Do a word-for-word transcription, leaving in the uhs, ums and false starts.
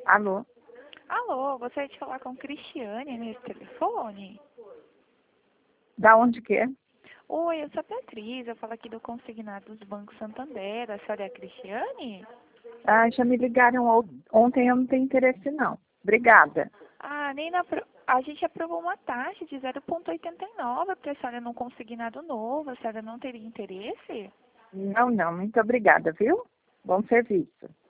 Alô? Alô, gostaria de falar com Cristiane nesse telefone? Da onde que é? Oi, eu sou a Beatriz, eu falo aqui do consignado dos Bancos Santander. A senhora é a Cristiane? Ah, já me ligaram on- ontem, eu não tenho interesse não. Obrigada. Ah, nem na... pro- A gente aprovou uma taxa de zero vírgula oitenta e nove para a senhora num consignado novo. A senhora não teria interesse? Não, não, muito obrigada, viu? Bom serviço.